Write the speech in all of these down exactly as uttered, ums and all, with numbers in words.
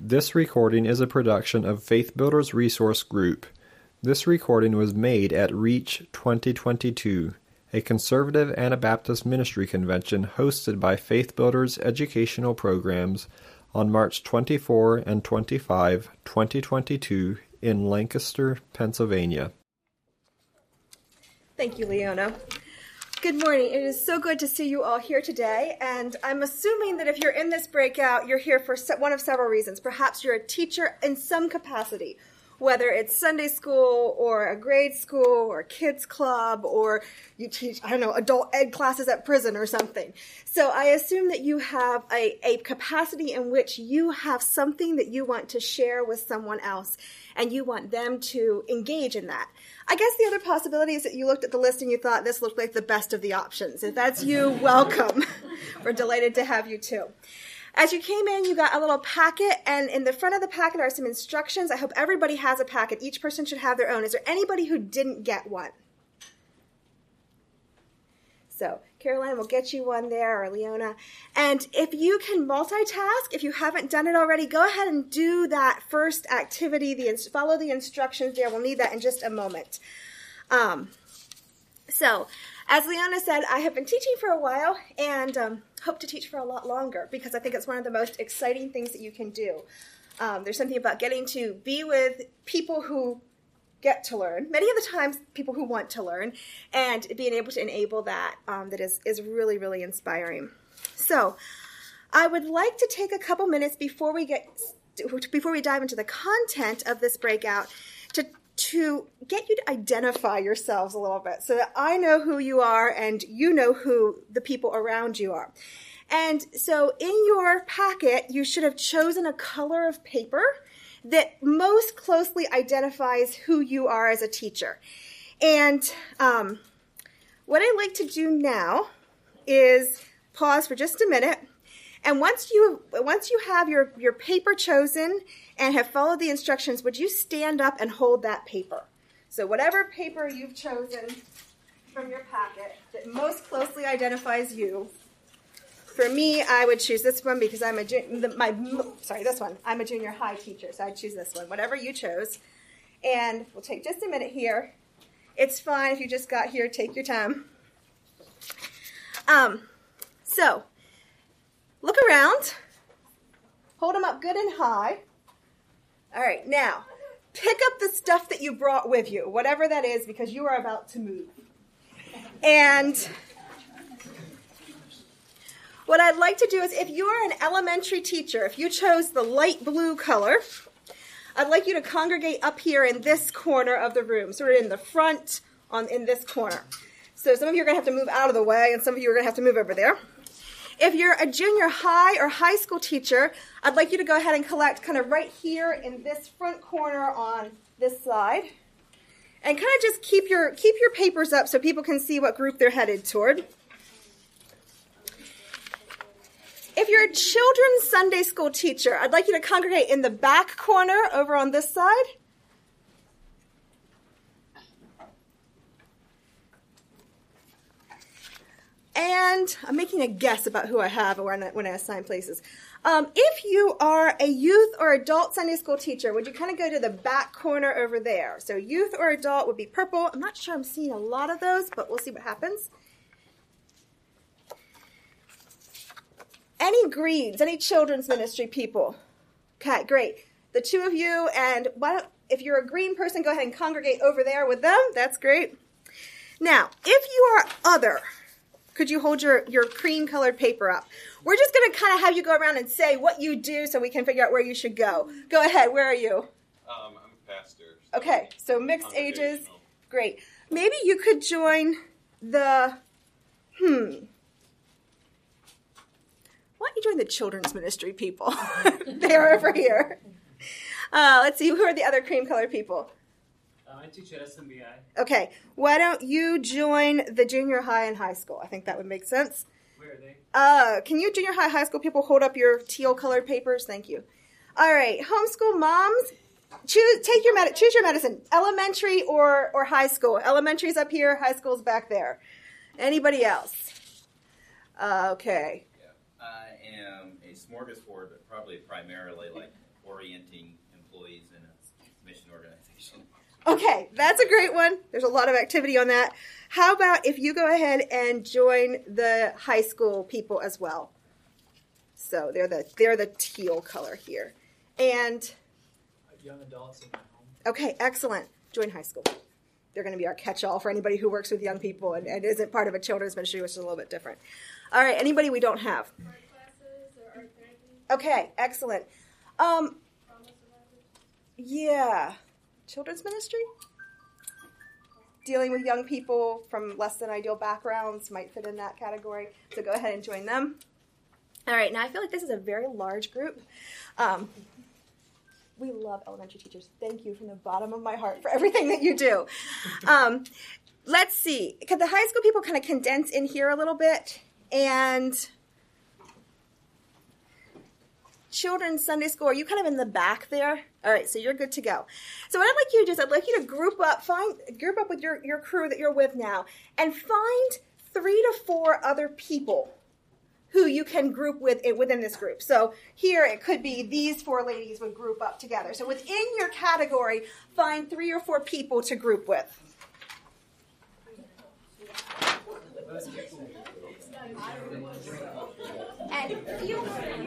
This recording is a production of Faith Builders Resource Group. This recording was made at Reach twenty twenty-two, a conservative Anabaptist ministry convention hosted by Faith Builders Educational Programs on March twenty-fourth and twenty-fifth, twenty twenty-two in Lancaster, Pennsylvania. Thank you, Leona. Good morning. It is so good to see you all here today, and I'm assuming that if you're in this breakout, you're here for one of several reasons. Perhaps you're a teacher in some capacity, whether it's Sunday school or a grade school or a kids club, or you teach, I don't know, adult ed classes at prison or something. So I assume that you have a, a capacity in which you have something that you want to share with someone else, and you want them to engage in that. I guess the other possibility is that you looked at the list and you thought this looked like the best of the options. If that's you, welcome. We're delighted to have you too. As you came in, you got a little packet, and in the front of the packet are some instructions. I hope everybody has a packet. Each person should have their own. Is there anybody who didn't get one? So Caroline will get you one there, or Leona. And if you can multitask, if you haven't done it already, go ahead and do that first activity. The follow the instructions there. We'll need that in just a moment. Um, so, as Leona said, I have been teaching for a while and um, hope to teach for a lot longer because I think it's one of the most exciting things that you can do. Um, there's something about getting to be with people who get to learn, many of the times people who want to learn, and being able to enable that um, that is, is really, really inspiring. So I would like to take a couple minutes before we get before we dive into the content of this breakout to to get you to identify yourselves a little bit so that I know who you are and you know who the people around you are. And so in your packet, you should have chosen a color of paper that most closely identifies who you are as a teacher. And um, what I'd like to do now is pause for just a minute. And once you once you have your, your paper chosen and have followed the instructions, would you stand up and hold that paper? So whatever paper you've chosen from your packet that most closely identifies you. For me, I would choose this one because I'm a the, my sorry this one. I'm a junior high teacher, so I'd choose this one. Whatever you chose, and we'll take just a minute here. It's fine if you just got here. Take your time. Um, so look around. Hold them up good and high. All right, now pick up the stuff that you brought with you, whatever that is, because you are about to move. And what I'd like to do is, if you're an elementary teacher, if you chose the light blue color, I'd like you to congregate up here in this corner of the room, sort of in the front, on in this corner. So some of you are going to have to move out of the way, and some of you are going to have to move over there. If you're a junior high or high school teacher, I'd like you to go ahead and collect kind of right here in this front corner on this side. And kind of just keep your, keep your papers up so people can see what group they're headed toward. If you're a children's Sunday school teacher, I'd like you to congregate in the back corner over on this side. And I'm making a guess about who I have when I, when I assign places. Um, if you are a youth or adult Sunday school teacher, would you kind of go to the back corner over there? So youth or adult would be purple. I'm not sure I'm seeing a lot of those, but we'll see what happens. Any greens, any children's ministry people? Okay, great. The two of you, and why don't, if you're a green person, go ahead and congregate over there with them. That's great. Now, if you are other, could you hold your, your cream-colored paper up? We're just going to kind of have you go around and say what you do so we can figure out where you should go. Go ahead. Where are you? Um, I'm a pastor. So okay, so mixed ages. Great. Maybe you could join the, hmm... Why don't you join the children's ministry people? They're over here. Uh, let's see, who are the other cream-colored people? Uh, I teach at S M B I. Okay, why don't you join the junior high and high school? I think that would make sense. Where are they? Uh, can you junior high, high school people hold up your teal-colored papers? Thank you. All right, homeschool moms, choose take your med- choose your medicine. Elementary or or high school. Elementary's up here, high school's back there. Anybody else? Uh, okay. I am a smorgasbord, but probably primarily like orienting employees in a mission organization. Okay, that's a great one. There's a lot of activity on that. How about if you go ahead and join the high school people as well? So they're the they're the teal color here. And Young adults in my home. okay, excellent. Join high school. They're going to be our catch-all for anybody who works with young people and, and isn't part of a children's ministry, which is a little bit different. All right, anybody we don't have? Art classes or art therapy. Okay, excellent. Um, yeah, children's ministry? Dealing with young people from less than ideal backgrounds might fit in that category. So go ahead and join them. All right, now I feel like this is a very large group. Um, we love elementary teachers. Thank you from the bottom of my heart for everything that you do. Um, let's see. Could the high school people kind of condense in here a little bit? And children's Sunday school, are you kind of in the back there? All right, so you're good to go. So what I'd like you to do is I'd like you to group up, find group up with your, your crew that you're with now, and find three to four other people who you can group with it within this group. So here it could be these four ladies would group up together. So within your category, find three or four people to group with. And feel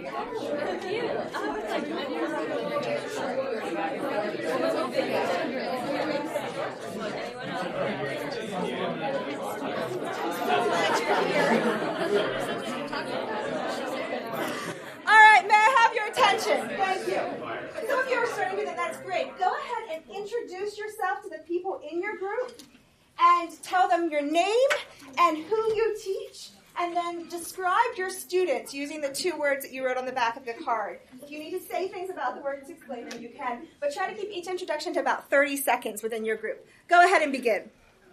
All right, may I have your attention? Thank you. Some of you are starting to do that. That's great. Go ahead and introduce yourself to the people in your group and tell them your name and who you teach, and then describe your students using the two words that you wrote on the back of the card. If you need to say things about the words to explain them, you can, but try to keep each introduction to about thirty seconds within your group. Go ahead and begin.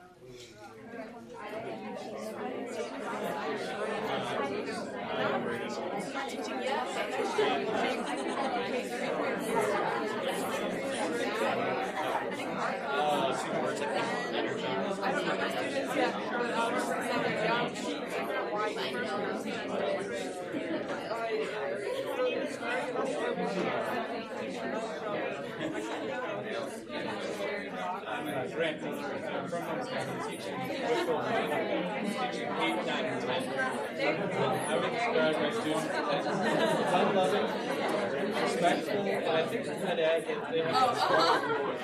Grant, from teaching teaching eight, nine, and ten. I would describe my students as fun-loving, respectful, and I think I'd add that they have a strong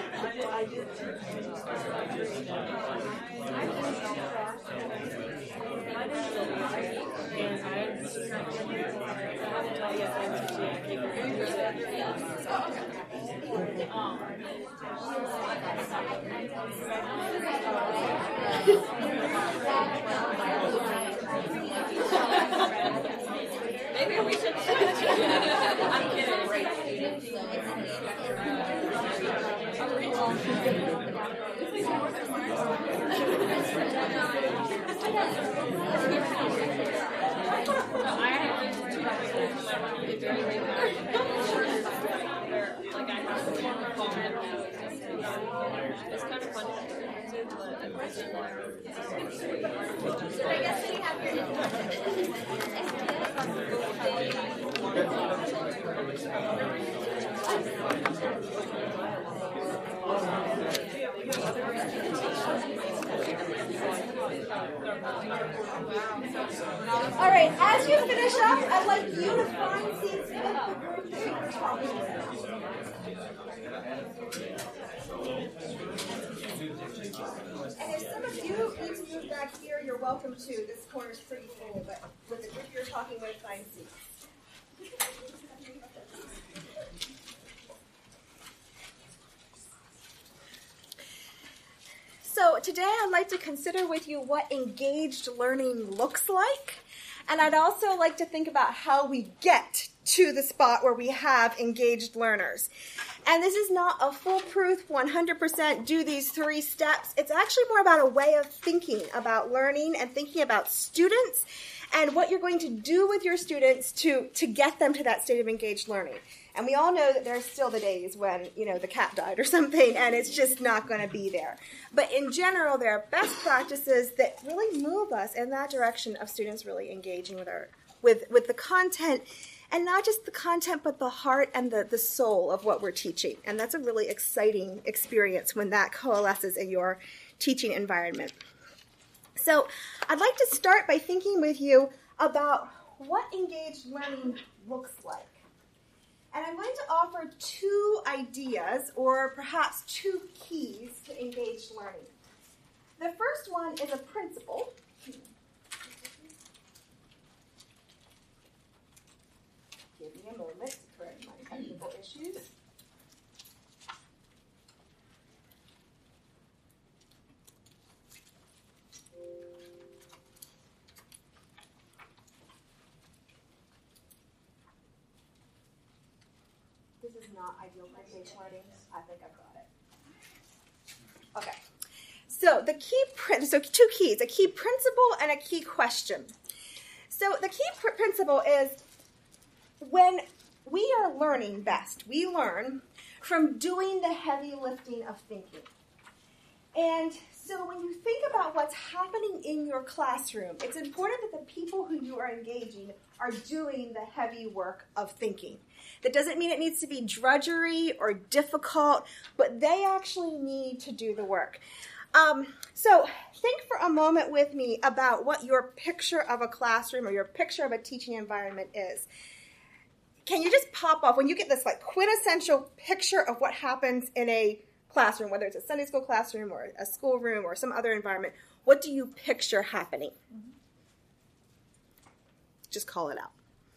Maybe we should. I'm kidding. Like I have to call them. It's kind of fun. I guess we have All right, as you finish up, I'd like you to find seats with the group that you're talking with. And if some of you need to move back here, you're welcome to. This corner's pretty full, but with the group you're talking with, find seats. So today I'd like to consider with you what engaged learning looks like. And I'd also like to think about how we get to the spot where we have engaged learners. And this is not a foolproof one hundred percent do these three steps. It's actually more about a way of thinking about learning and thinking about students and what you're going to do with your students to, to get them to that state of engaged learning. And we all know that there are still the days when, you know, the cat died or something, and it's just not going to be there. But in general, there are best practices that really move us in that direction of students really engaging with our with with the content And not just the content, but the heart and the, the soul of what we're teaching. And that's a really exciting experience when that coalesces in your teaching environment. So I'd like to start by thinking with you about what engaged learning looks like. And I'm going to offer two ideas, or perhaps two keys to engaged learning. The first one is a principle. Give me a moment to correct my technical issues. This is not ideal for engaged learning. I think I've got it. Okay. So the key, pr- so two keys, a key principle and a key question. So the key pr- principle is when we are learning best, we learn from doing the heavy lifting of thinking. And so when you think about what's happening in your classroom, it's important that the people who you are engaging are doing the heavy work of thinking. That doesn't mean it needs to be drudgery or difficult, but they actually need to do the work. Um, so think for a moment with me about what your picture of a classroom or your picture of a teaching environment is. Can you just pop off, when you get this like quintessential picture of what happens in a classroom, whether it's a Sunday school classroom or a schoolroom or some other environment, what do you picture happening? Mm-hmm. Just call it out.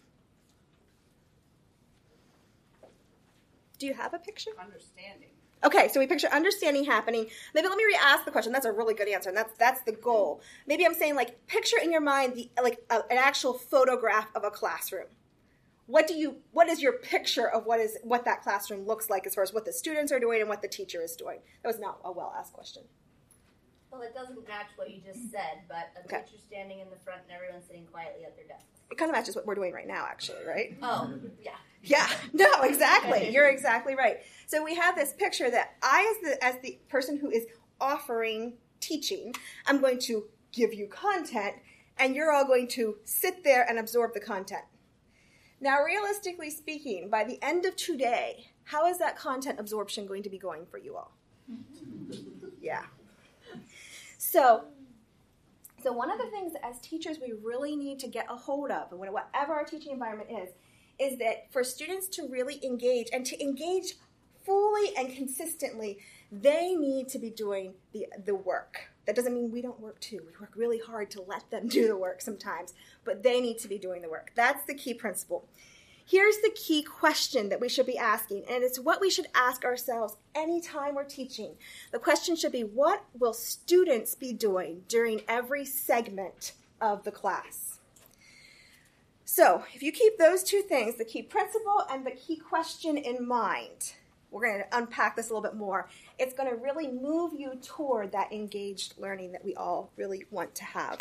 Do you have a picture? Understanding. Okay, so we picture understanding happening. Maybe let me re-ask the question. That's a really good answer, and that's that's the goal. Maybe I'm saying, like, picture in your mind the like a, an actual photograph of a classroom. What do you? What is your picture of what is what that classroom looks like as far as what the students are doing and what the teacher is doing? That was not a well-asked question. Well, it doesn't match what you just said, but a Okay. teacher standing in the front and everyone sitting quietly at their desks. It kind of matches what we're doing right now, actually, right? Oh, yeah. Yeah, no, exactly. You're exactly right. So we have this picture that I, as the as the person who is offering teaching, I'm going to give you content, and you're all going to sit there and absorb the content. Now, realistically speaking, by the end of today, how is that content absorption going to be going for you all? Yeah. So, so one of the things as teachers we really need to get a hold of, and whatever our teaching environment is, is that for students to really engage, and to engage fully and consistently, they need to be doing the, the work. That doesn't mean we don't work too. We work really hard to let them do the work sometimes, but they need to be doing the work. That's the key principle. Here's the key question that we should be asking, and it's what we should ask ourselves anytime we're teaching. The question should be, what will students be doing during every segment of the class? So if you keep those two things, the key principle and the key question in mind, we're going to unpack this a little bit more. It's going to really move you toward that engaged learning that we all really want to have.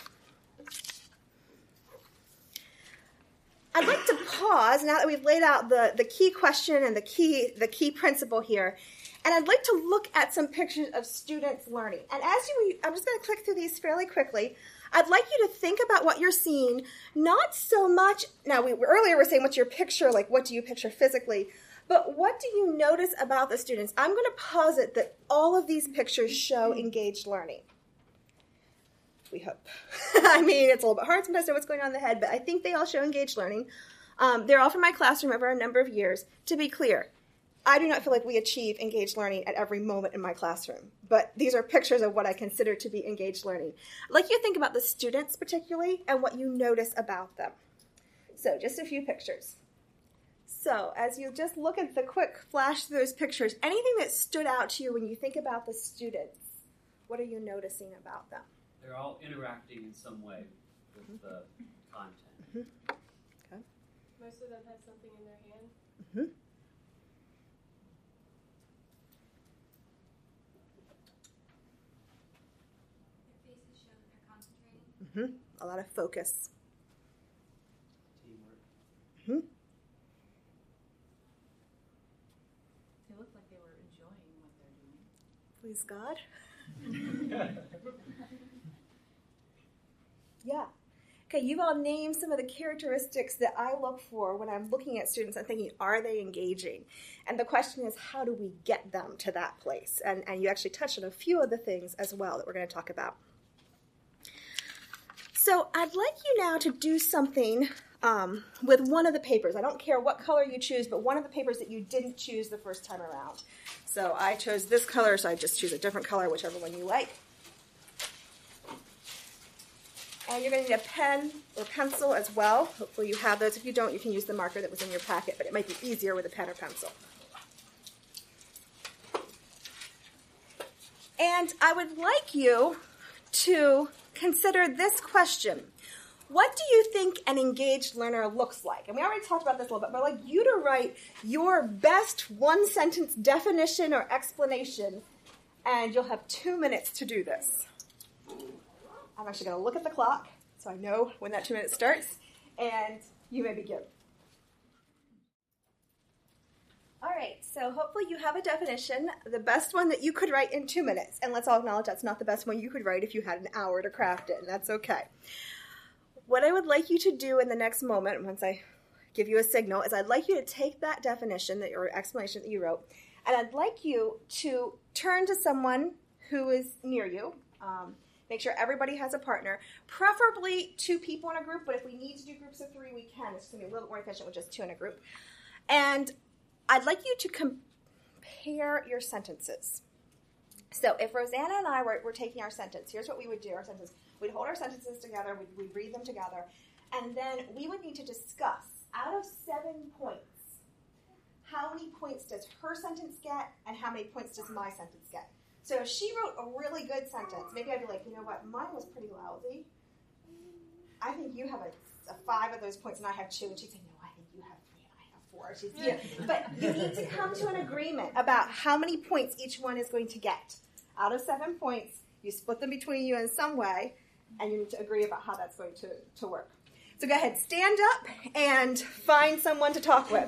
I'd like to pause now that we've laid out the, the key question and the key the key principle here, and I'd like to look at some pictures of students learning. And as you, I'm just going to click through these fairly quickly. I'd like you to think about what you're seeing, not so much, now we earlier we were saying what's your picture, like what do you picture physically, but what do you notice about the students? I'm going to posit that all of these pictures show engaged learning. We hope. I mean, it's a little bit hard sometimes to know what's going on in the head, but I think they all show engaged learning. Um, they're all from my classroom over a number of years. To be clear, I do not feel like we achieve engaged learning at every moment in my classroom, but these are pictures of what I consider to be engaged learning. I'd like you to think about the students particularly and what you notice about them. So just a few pictures. So as you just look at the quick flash through those pictures, anything that stood out to you when you think about the students, what are you noticing about them? They're all interacting in some way with mm-hmm. the content. Mm-hmm. Okay. Most of them have something in their hand. Mm-hmm. Their faces show that they're concentrating. Mm-hmm. A lot of focus. Teamwork. Mm-hmm. They look like they were enjoying what they're doing. Please God. Yeah. Okay, you've all named some of the characteristics that I look for when I'm looking at students and thinking, are they engaging? And the question is, how do we get them to that place? And, and you actually touched on a few of the things as well that we're going to talk about. So I'd like you now to do something um, with one of the papers. I don't care what color you choose, but one of the papers that you didn't choose the first time around. So I chose this color, so I just choose a different color, whichever one you like. And you're going to need a pen or pencil as well. Hopefully you have those. If you don't, you can use the marker that was in your packet, but it might be easier with a pen or pencil. And I would like you to consider this question. What do you think an engaged learner looks like? And we already talked about this a little bit, but I'd like you to write your best one-sentence definition or explanation, and you'll have two minutes to do this. I'm actually going to look at the clock so I know when that two minutes starts, and you may begin. All right, so hopefully you have a definition, the best one that you could write in two minutes. And let's all acknowledge that's not the best one you could write if you had an hour to craft it, and that's okay. What I would like you to do in the next moment, once I give you a signal, is I'd like you to take that definition, that your explanation that you wrote, and I'd like you to turn to someone who is near you. Um, Make sure everybody has a partner, preferably two people in a group, but if we need to do groups of three, we can. It's going to be a little more efficient with just two in a group. And I'd like you to compare your sentences. So if Rosanna and I were, were taking our sentence, here's what we would do, our sentence. We'd hold our sentences together, we'd, we'd read them together, and then we would need to discuss, out of seven points, how many points does her sentence get, and how many points does my sentence get? So if she wrote a really good sentence, maybe I'd be like, you know what, mine was pretty lousy. I think you have a, a five of those points, and I have two. And she'd say, no, I think you have three, and I have four. She's, yeah. But you need to come to an agreement about how many points each one is going to get. Out of seven points, you split them between you in some way, and you need to agree about how that's going to, to work. So go ahead, stand up and find someone to talk with.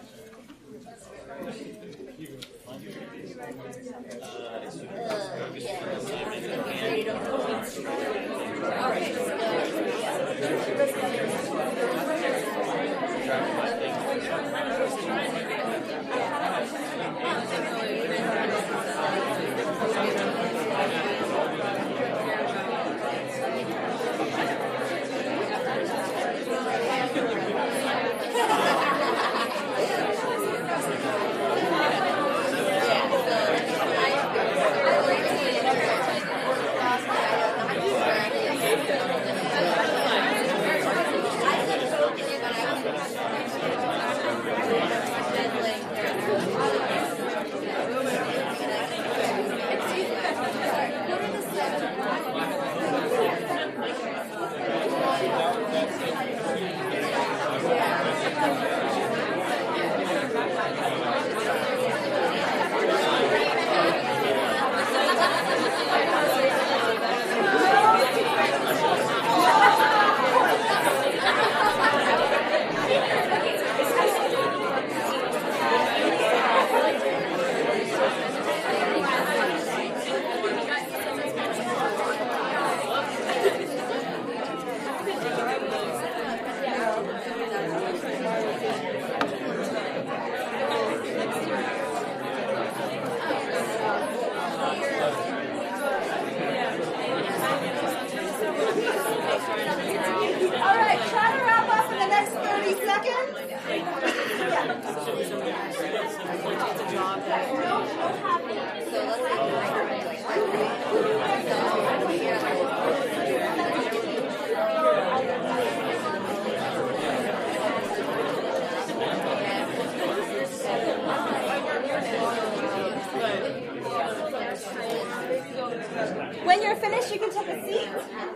When you're finished, you can take a seat.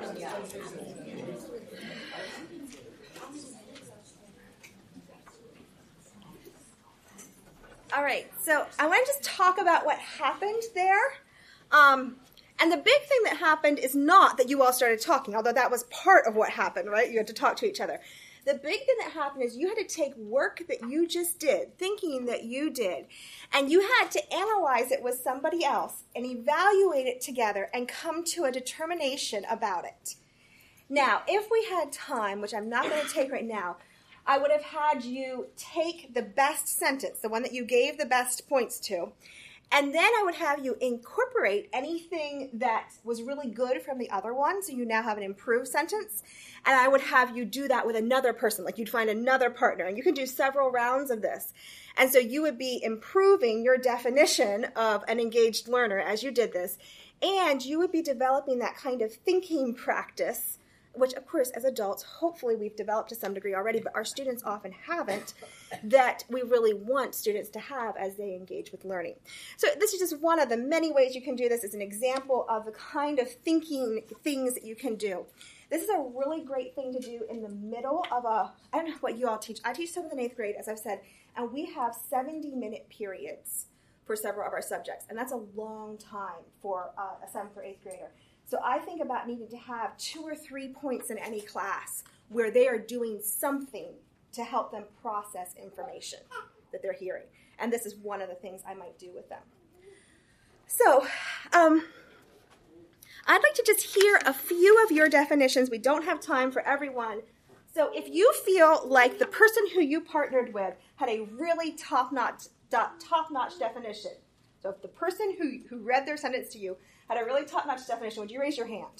All right, so I want to just talk about what happened there. Um, and the big thing that happened is not that you all started talking, although that was part of what happened, right? You had to talk to each other. The big thing that happened is you had to take work that you just did, thinking that you did, and you had to analyze it with somebody else and evaluate it together and come to a determination about it. Now, if we had time, which I'm not going to take right now, I would have had you take the best sentence, the one that you gave the best points to, and then I would have you incorporate anything that was really good from the other one, so you now have an improved sentence, and I would have you do that with another person, like you'd find another partner, and you can do several rounds of this. And so you would be improving your definition of an engaged learner as you did this, and you would be developing that kind of thinking practice, which, of course, as adults, hopefully we've developed to some degree already, but our students often haven't, that we really want students to have as they engage with learning. So this is just one of the many ways you can do this as an example of the kind of thinking things that you can do. This is a really great thing to do in the middle of a, I don't know what you all teach. I teach seventh and eighth grade, as I've said, and we have seventy-minute periods for several of our subjects, and that's a long time for uh, a seventh or eighth grader. So I think about needing to have two or three points in any class where they are doing something to help them process information that they're hearing. And this is one of the things I might do with them. So um, I'd like to just hear a few of your definitions. We don't have time for everyone. So if you feel like the person who you partnered with had a really top-notch, top-notch definition, so if the person who, who read their sentence to you had a really top-notch definition, would you raise your hand?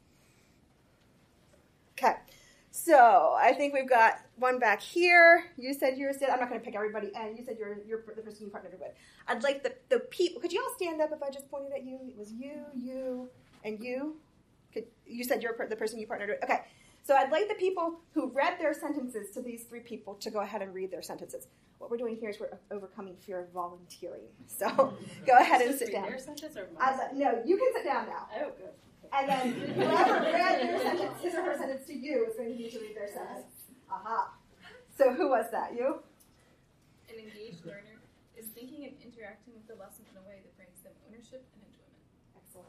Okay. So I think we've got one back here. You said you were, I'm not going to pick everybody, and you said you're, you're the person you partnered with. I'd like the, the people, could you all stand up if I just pointed at you? It was you, you, and you. Could, you said you're the person you partnered with. Okay. So I'd like the people who read their sentences to these three people to go ahead and read their sentences. What we're doing here is we're overcoming fear of volunteering. So go ahead and sit down. Their sentence or As a, no, you can sit down now. Oh, good. And then whoever read their sentence, his or her sentence to you is going to need to read their sentence. Aha. So who was that? You? An engaged learner is thinking and interacting with the lesson in a way that brings them ownership and enjoyment. Excellent.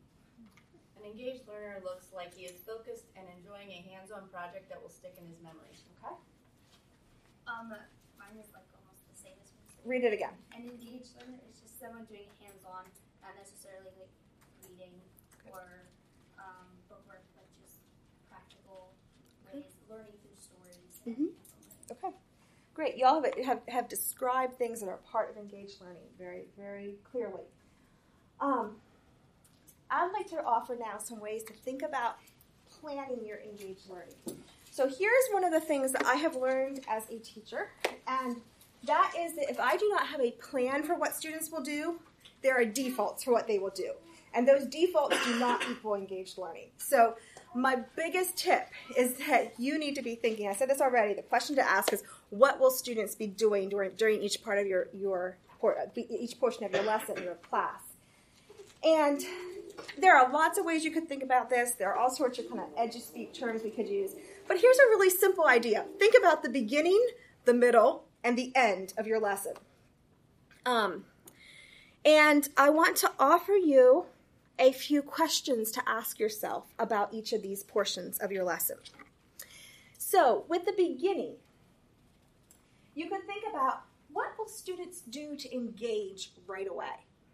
An engaged learner looks like he is focused and enjoying a hands-on project that will stick in his memory. Okay. Um, mine is like almost the same as yours. Read it again. An engaged learner is just someone doing hands-on, not necessarily like reading or um, bookwork, but just practical ways, learning through stories. Mm-hmm. Okay. Great. You all have, have, have described things that are part of engaged learning very, very clearly. Um, I'd like to offer now some ways to think about planning your engaged learning. So here's one of the things that I have learned as a teacher, and that is that if I do not have a plan for what students will do, there are defaults for what they will do. And those defaults do not equal engaged learning. So my biggest tip is that you need to be thinking, I said this already, the question to ask is, what will students be doing during, during each part of your, your, each portion of your lesson, your class? And there are lots of ways you could think about this. There are all sorts of kind of edge-of-speak terms we could use. But here's a really simple idea. Think about the beginning, the middle, and the end of your lesson. Um, and I want to offer you a few questions to ask yourself about each of these portions of your lesson. So, with the beginning, you can think about what will students do to engage right away?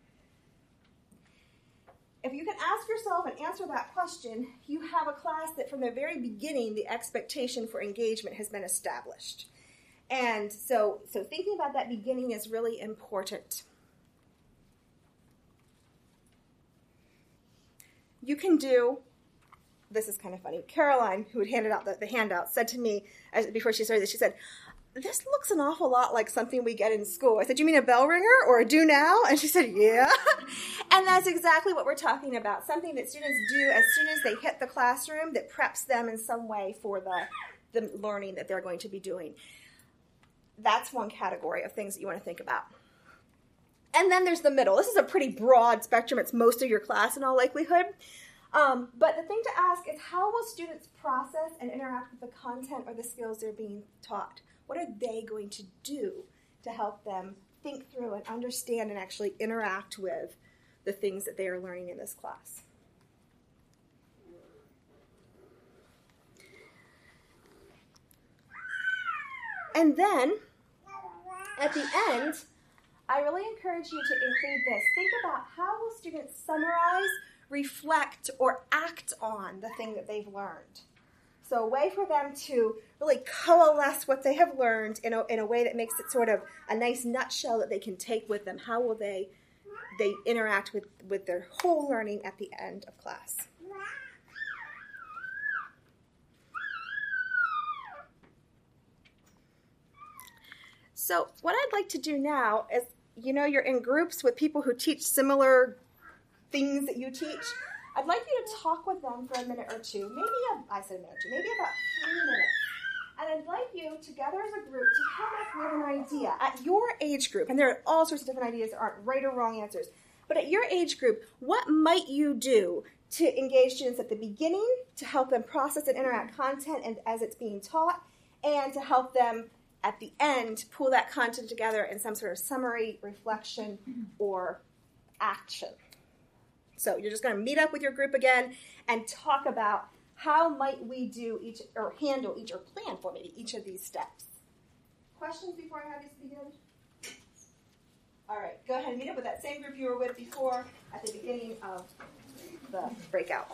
If you can ask yourself and answer that question, you have a class that from the very beginning, the expectation for engagement has been established. And so, so thinking about that beginning is really important. You can do, this is kind of funny, Caroline, who had handed out the, the handout, said to me as, before she started this, she said, this looks an awful lot like something we get in school. I said, you mean a bell ringer or a do now? And she said, yeah. And that's exactly what we're talking about, something that students do as soon as they hit the classroom that preps them in some way for the, the learning that they're going to be doing. That's one category of things that you want to think about. And then there's the middle. This is a pretty broad spectrum. It's most of your class in all likelihood. Um, but the thing to ask is, how will students process and interact with the content or the skills they're being taught? What are they going to do to help them think through and understand and actually interact with the things that they are learning in this class? And then, at the end, I really encourage you to include this. Think about how will students summarize, reflect, or act on the thing that they've learned. So a way for them to really coalesce what they have learned in a, in a way that makes it sort of a nice nutshell that they can take with them. How will they they interact with, with their whole learning at the end of class? So what I'd like to do now is, you know, you're in groups with people who teach similar things that you teach. I'd like you to talk with them for a minute or two, maybe, a, I said a minute or two, maybe about three minutes. And I'd like you, together as a group, to come up with an idea at your age group. And there are all sorts of different ideas that aren't right or wrong answers. But at your age group, what might you do to engage students at the beginning, to help them process and interact content and as it's being taught, and to help them at the end pull that content together in some sort of summary, reflection, or action. So you're just going to meet up with your group again and talk about how might we do each, or handle each, or plan for maybe each of these steps. Questions before I have you begin? All right, go ahead and meet up with that same group you were with before at the beginning of the breakout.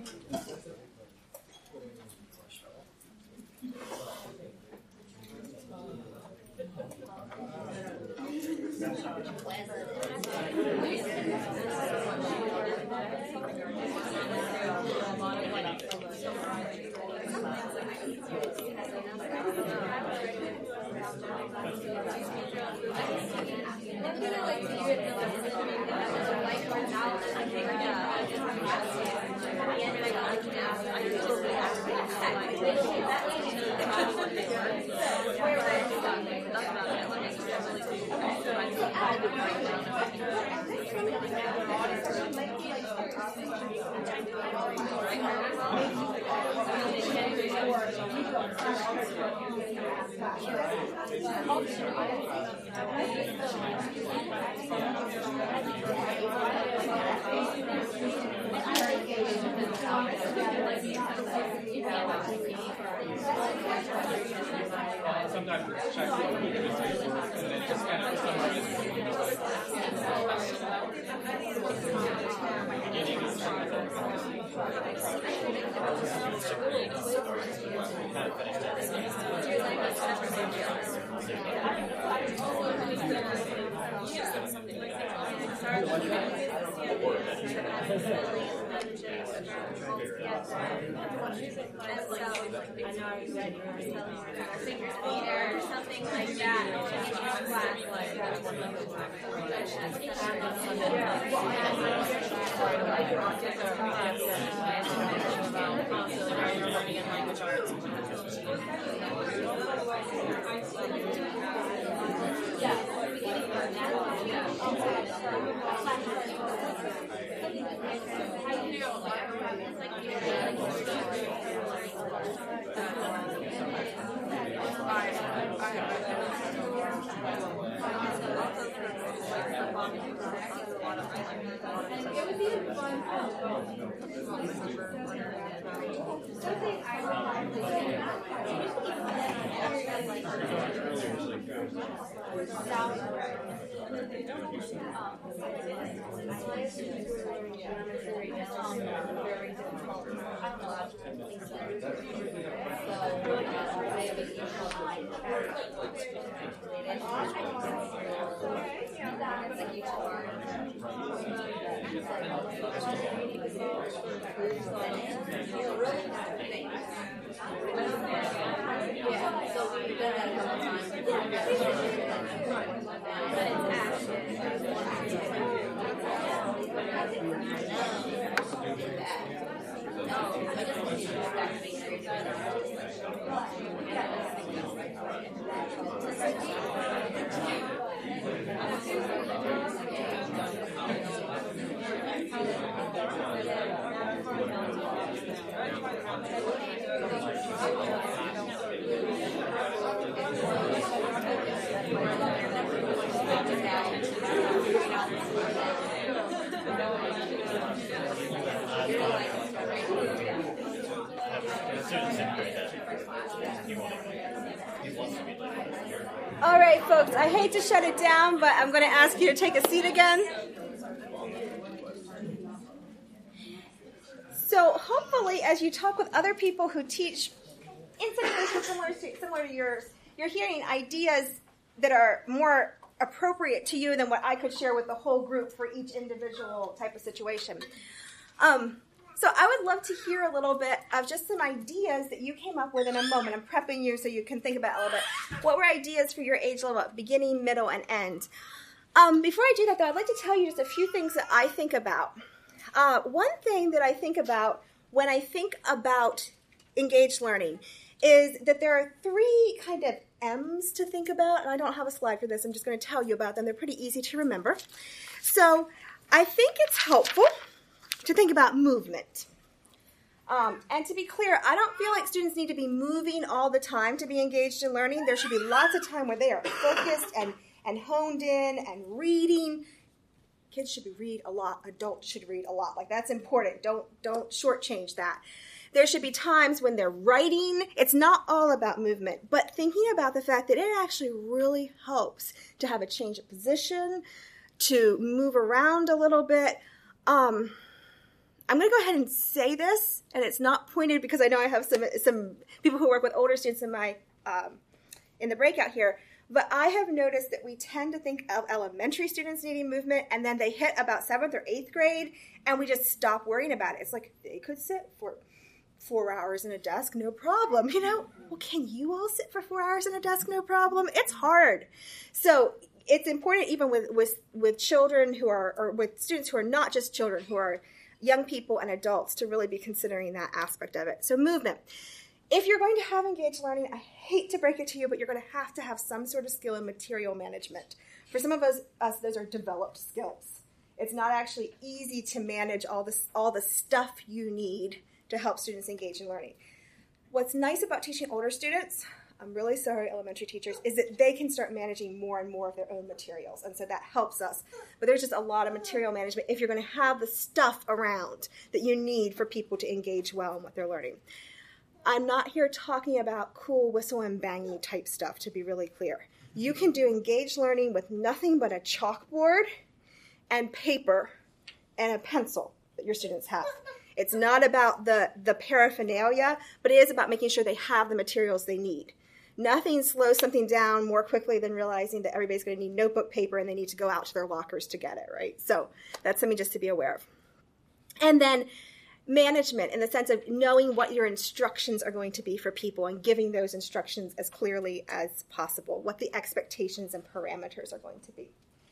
Sometimes it's checked and then just kind of summarizes or something like that in your class. All right, folks, I hate to shut it down, but I'm going to ask you to take a seat again. So hopefully, as you talk with other people who teach in situations similar to, similar to yours, you're hearing ideas that are more appropriate to you than what I could share with the whole group for each individual type of situation. Um, so I would love to hear a little bit of just some ideas that you came up with in a moment. I'm prepping you so you can think about it a little bit. What were ideas for your age level, beginning, middle, and end? Um, before I do that, though, I'd like to tell you just a few things that I think about. Uh, one thing that I think about when I think about engaged learning is that there are three kind of M's to think about, and I don't have a slide for this. I'm just going to tell you about them. They're pretty easy to remember. So I think it's helpful to think about movement. Um, and to be clear, I don't feel like students need to be moving all the time to be engaged in learning. There should be lots of time where they are focused and, and honed in and reading. Kids should be read a lot. Adults should read a lot. Like, that's important. Don't, don't shortchange that. There should be times when they're writing. It's not all about movement, but thinking about the fact that it actually really helps to have a change of position, to move around a little bit. Um, I'm going to go ahead and say this, and it's not pointed because I know I have some some people who work with older students in my um, in the breakout here. But I have noticed that we tend to think of elementary students needing movement, and then they hit about seventh or eighth grade, and we just stop worrying about it. It's like they could sit for four hours in a desk, no problem. You know, well, can you all sit for four hours in a desk, no problem? It's hard. So it's important even with, with, with children who are, or with students who are not just children, who are young people and adults, to really be considering that aspect of it. So movement. If you're going to have engaged learning, I hate to break it to you, but you're going to have to have some sort of skill in material management. For some of us, us those are developed skills. It's not actually easy to manage all this, all the stuff you need to help students engage in learning. What's nice about teaching older students, I'm really sorry, elementary teachers, is that they can start managing more and more of their own materials, and so that helps us. But there's just a lot of material management if you're going to have the stuff around that you need for people to engage well in what they're learning. I'm not here talking about cool whistle and bangy type stuff, to be really clear. You can do engaged learning with nothing but a chalkboard and paper and a pencil that your students have. It's not about the, the paraphernalia, but it is about making sure they have the materials they need. Nothing slows something down more quickly than realizing that everybody's going to need notebook paper and they need to go out to their lockers to get it, right? So that's something just to be aware of. And then management, in the sense of knowing what your instructions are going to be for people and giving those instructions as clearly as possible, what the expectations and parameters are going to be.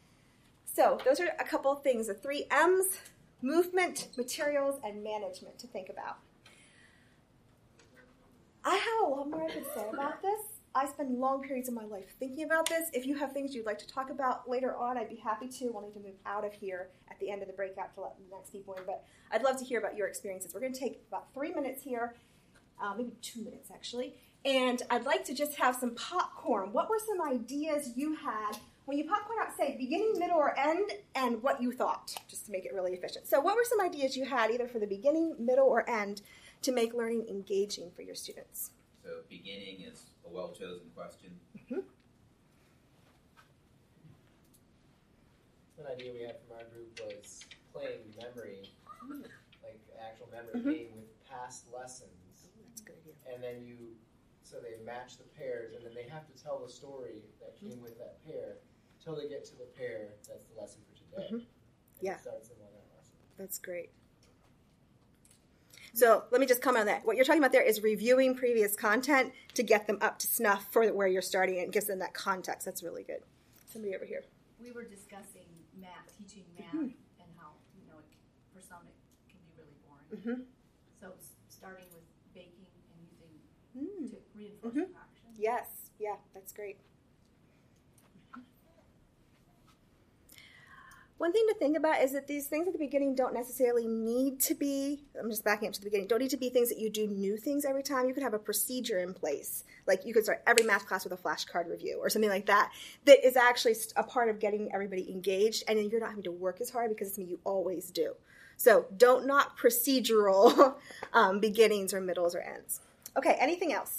So those are a couple of things, the three M's: movement, materials, and management to think about. I have a lot more I could say about this. I spend long periods of my life thinking about this. If you have things you'd like to talk about later on, I'd be happy to. We'll need to move out of here at the end of the breakout to let the next people in, but I'd love to hear about your experiences. We're going to take about three minutes here, uh, maybe two minutes actually, and I'd like to just have some popcorn. What were some ideas you had when you popcorn out, say beginning, middle, or end, and what you thought, just to make it really efficient? So what were some ideas you had either for the beginning, middle, or end to make learning engaging for your students? So beginning is a well-chosen question. Mm-hmm. One idea we had from our group was playing memory, like actual memory Mm-hmm. game with past lessons. That's a good idea. And then you, so they match the pairs, and then they have to tell the story that came with that pair until they get to the pair that's the lesson for today. Mm-hmm. And Yeah. it starts them on that lesson. That's great. So let me just comment on that. What you're talking about there is reviewing previous content to get them up to snuff for where you're starting, and it gives them that context. That's really good. Somebody over here. We were discussing math, teaching math, Mhm. and how, you know, it, for some it can be really boring. Mm-hmm. So s- starting with baking and using Mm. to reinforce Mhm. action. Yes. Yeah, that's great. One thing to think about is that these things at the beginning don't necessarily need to be, I'm just backing up to the beginning, don't need to be things that you do new things every time. You could have a procedure in place. Like you could start every math class with a flashcard review or something like that, that is actually a part of getting everybody engaged, and then you're not having to work as hard because it's something you always do. So don't knock procedural um, beginnings or middles or ends. Okay, anything else?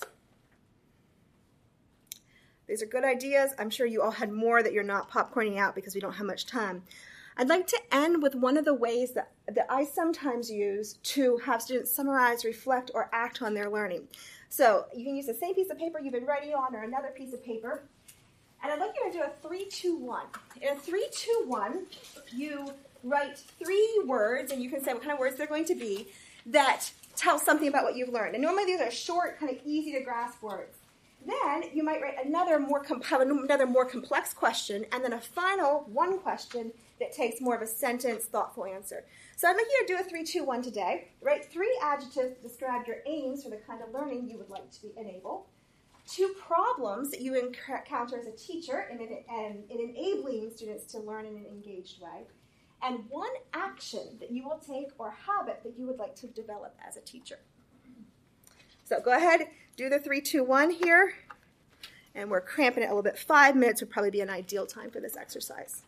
These are good ideas. I'm sure you all had more that you're not popcorning out because we don't have much time. I'd like to end with one of the ways that, that I sometimes use to have students summarize, reflect, or act on their learning. So you can use the same piece of paper you've been writing on or another piece of paper. And I'd like you to do a three two one. In a three two one, you write three words, and you can say what kind of words they're going to be, that tell something about what you've learned. And normally these are short, kind of easy to grasp words. Then you might write another more, comp- another more complex question, and then a final one question that takes more of a sentence, thoughtful answer. So I'd like you to do a three two one today. Write three adjectives to describe your aims for the kind of learning you would like to enable. Two problems that you encounter as a teacher in, in, in, in enabling students to learn in an engaged way. And one action that you will take or habit that you would like to develop as a teacher. So go ahead, do the three two one here. And we're cramping it a little bit. Five minutes would probably be an ideal time for this exercise.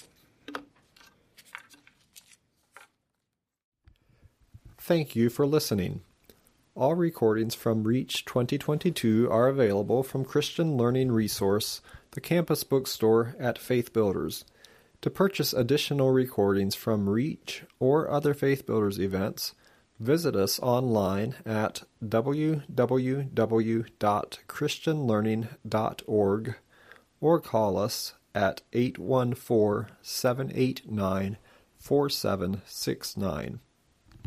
Thank you for listening. All recordings from REACH twenty twenty-two are available from Christian Learning Resource, the campus bookstore at Faith Builders. To purchase additional recordings from REACH or other Faith Builders events, visit us online at w w w dot christian learning dot org or call us at eight one four, seven eight nine, four seven six nine.